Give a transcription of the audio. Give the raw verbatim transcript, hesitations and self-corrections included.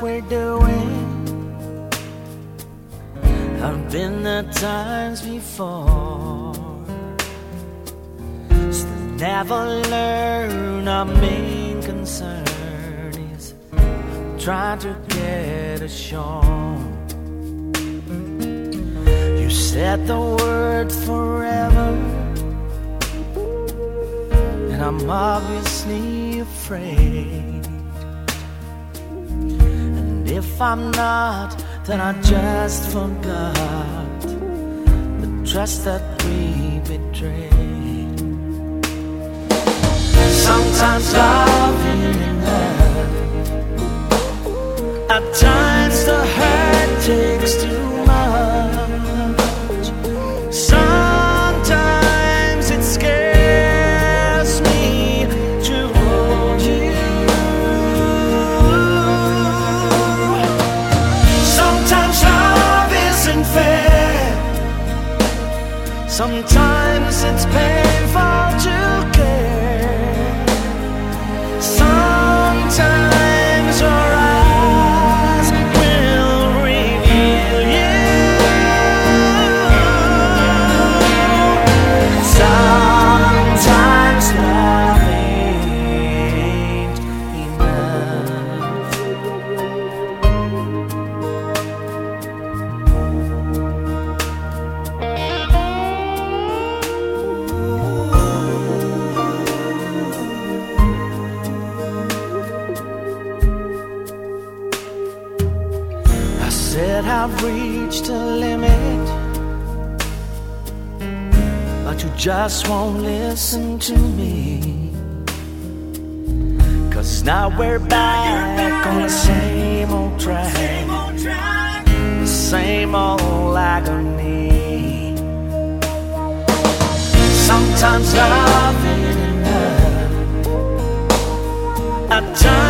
we're doing. I've been there times before. Still never learn our main concern is trying to get ashore. You said the word forever, and I'm obviously afraid. And if I'm not, then I just forgot the trust that we betrayed. Sometimes loving and hurt, at times the hurt takes too much. Sometimes it scares me to hold you. Sometimes love isn't fair. Sometimes it's painful to care. Sometimes your eyes will reveal you. Sometimes love ain't enough. I said I've reached a limit, but you just won't listen to me. 'Cause now we're back on the same old track, the same old agony. Sometimes love ain't enough, at times